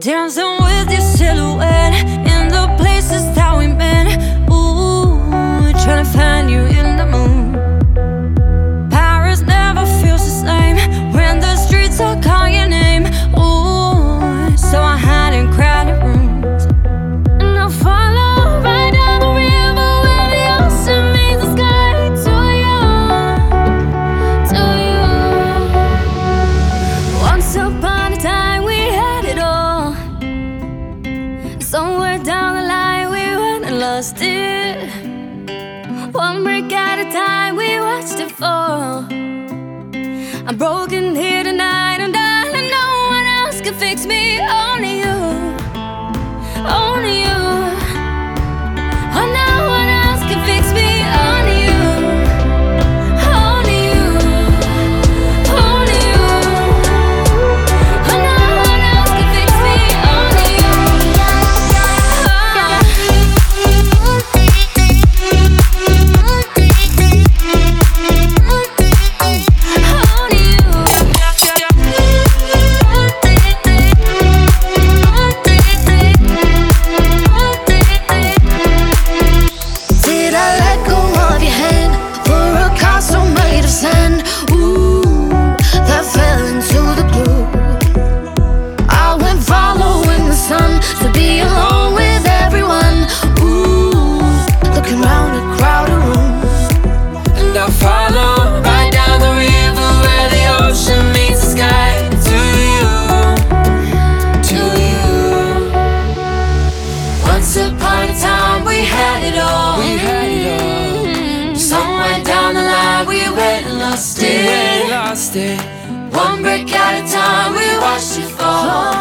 dancing with your silhouette in the places that we met. Ooh, trying to find you in the moon. Paris never feels the same when the streets all call your name. Ooh, so I hide in crowded rooms, and I follow right down the river where the ocean meets the sky. To you, to you. Once upon a time we had it all. Somewhere down the line we went and lost it. One brick at a time we watched it fall. I'm broken here tonight, and darling, no one else can fix me. Only you, only you. Oh, no one else can fix me. Only you, only you, only you. Oh, no one else can fix me. Only you. Did I let go of your hand for a castle made of sand? Ooh, that fell into the blue. I went following the sun to be alone with everyone. Ooh, looking round a crowded room. And I follow right down the river where the ocean meets the sky. To you, to you. Once upon a time we had it all. We had it all. Somewhere down the line we went and lost it. Lost it. One brick at a time we watched it fall.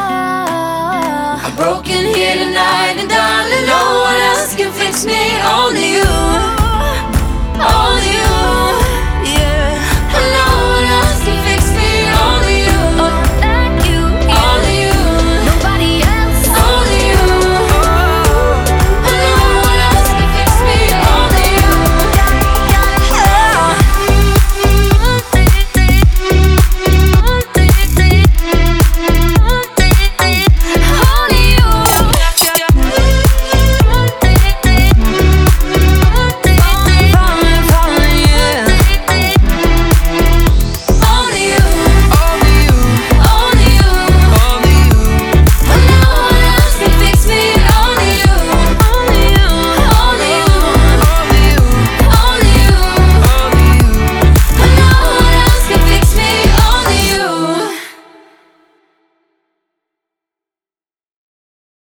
I'm broken here tonight, and darling, no one else can fix me. Only you.